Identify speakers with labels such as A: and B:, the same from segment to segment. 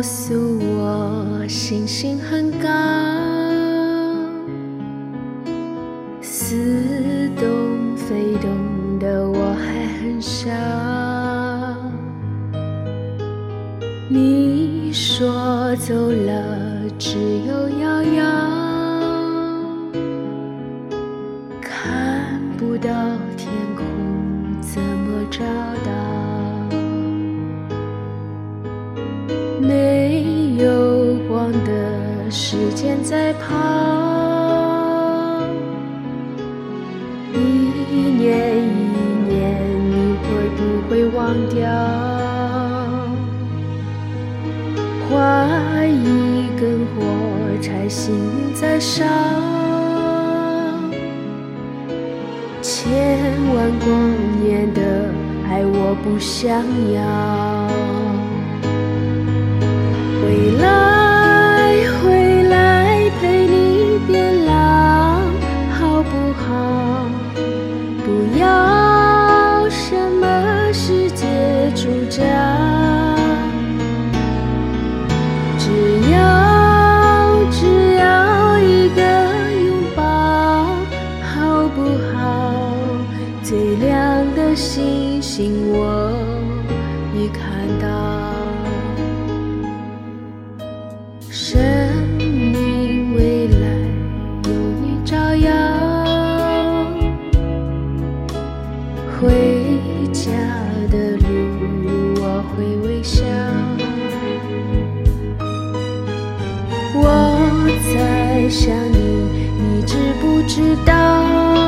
A: 诉我星星很高，似懂非懂的我还很小。你说走了只有遥遥，看不到天空怎么找到？没有光的时间在跑，一年一年你会不会忘掉？画一根火柴，心在烧，千万光年的爱我不想要。回来回来陪你变老，好不好？不要什么世界主角，只要一个拥抱，好不好？最亮的星星我已看到。生命未来有你照耀，回家的路我会微笑。我在想你，你知不知道？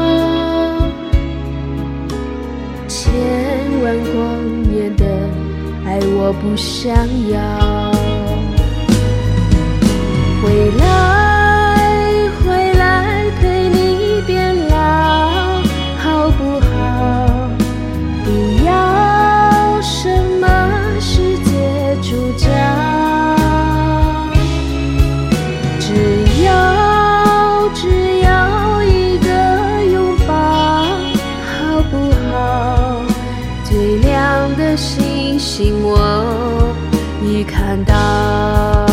A: 千万光年的爱我不想要。回来回来陪你变老，好不好？不要什么世界主角，只要一个拥抱，好不好？最亮的星星我已看到。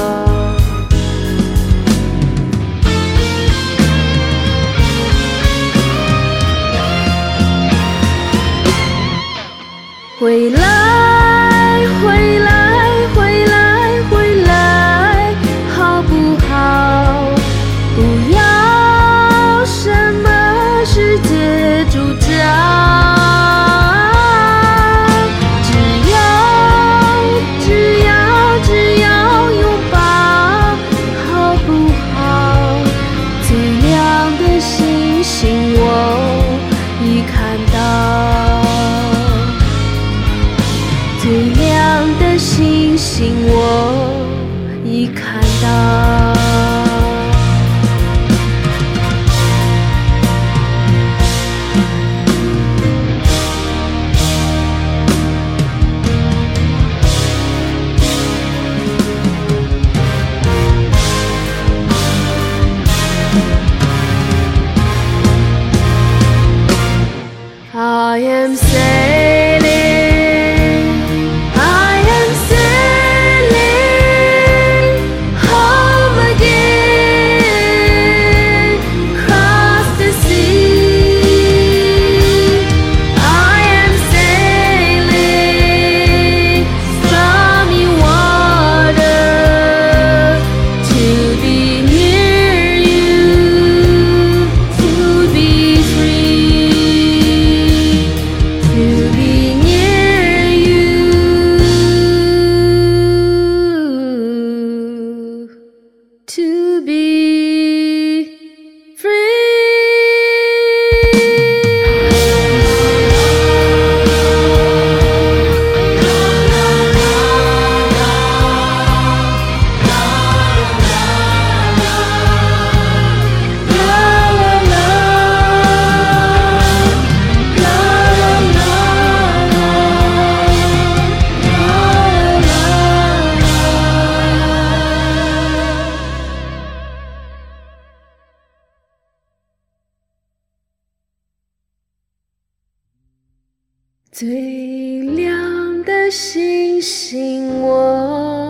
A: 回来回来回来回来，好不好？不要什么世界主角，只要拥抱，好不好？最亮的星星我已看到。最亮的星星我已看到。I am sailing, I am sailing home again, across the sea. I am sailing stormy water to be near you, to be free, to be near you, to be free.最亮的星星我